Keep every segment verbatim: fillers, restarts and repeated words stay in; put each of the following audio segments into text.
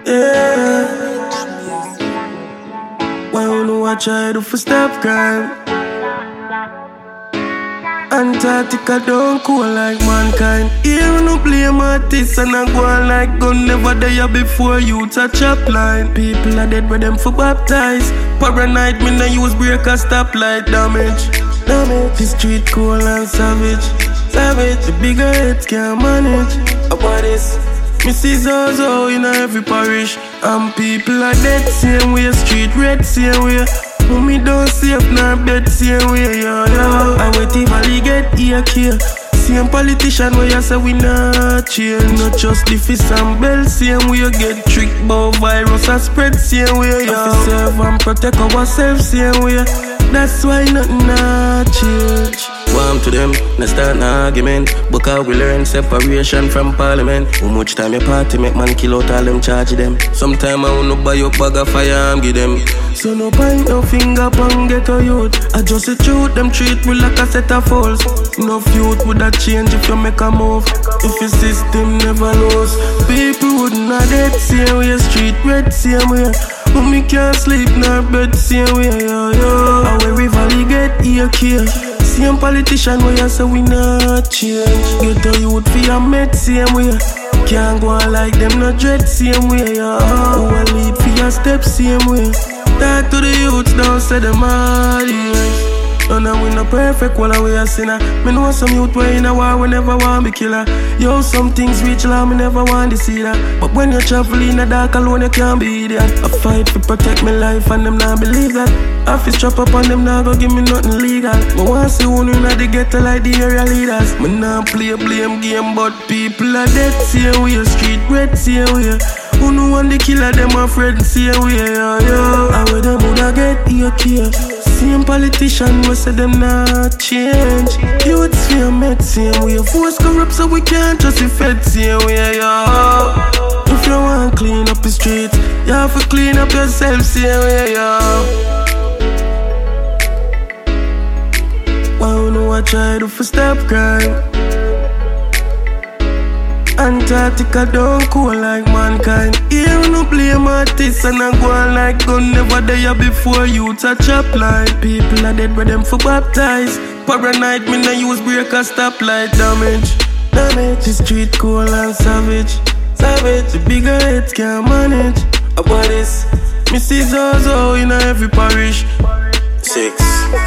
Yeah. Why you know I try to stop crime? Antarctica don't cool like mankind. Here no blame artists and I go on like gun never there before you touch up line. People are dead with them for baptized. Paranoid me no use break or stop light damage. Damage. The street cool and savage. Savage. The bigger heads can't manage. About this. Me see Zozo in every parish. And people are dead same way. Street red same way. Me don't save nor bed same way, yo, yo. I wait till Valley get here, here. Same politician where you say we not change. Not just the fist and bell, same way you get tricked by virus and spread, same way, yo. Have to serve and protect ourselves, same way. That's why nothing not change. Warm to them, no start an argument. Because we learn separation from parliament. How much time your party make man kill out all them charge them. Sometime I wanna buy your bag of fire and give them. So no point no finger pon ghetto youth. I just a truth, them treat me like a set of fools. No youth would that change if you make a move. If your system never lose. People would not dead same way. Street red same way. But me can't sleep nor bed same way, yo, yo. And where we valley get here, here. Same politician where you say we not change. Get a youth for your med same way. Can't go on like them not dread same way, yo. Who a lead for your step same way. Talk to the youths now, say them all yes. None of we no perfect, while we a sinner. Me know some youth way in a war, we never want be killer. Yo, some things reach low, me never want to see that. But when you travel in the dark alone, you can't be there. I fight to protect my life and them not believe that. I feel strap up on them, now go give me nothing legal. But once you who in the ghetto like the area leaders. Me not play a blame game, but people are dead, same way. Street red, same way. Who know when the killer, them afraid, same way, yo, yo. And where them woulda get here, here. Same politician we say them not change. Youths fear met same way. Force corrupt so we can't trust the fed same way, yo. If you want clean up the street, you have to clean up yourself same way, yo. Why you know I try to stop crime? Antarctica don't cool like mankind. Here no blame artists and I go on like gun never there before you touch up line. People are dead with them for baptized. Paranoid me no use break or stop light damage. Damage. The street cool and savage. Savage. The bigger heads can't manage. About this. Me see Zozo in every parish. Six.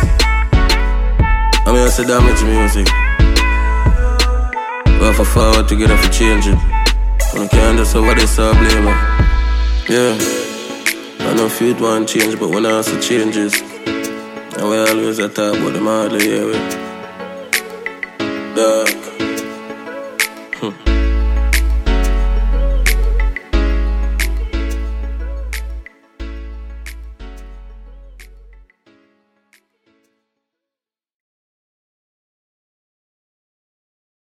I mean I say damage music. We have to forward together for change it. I can't understand what they saw blame it. Yeah. I know if you'd want change, but when I see changes, and we always talk about them hardly, yeah. We. Duh.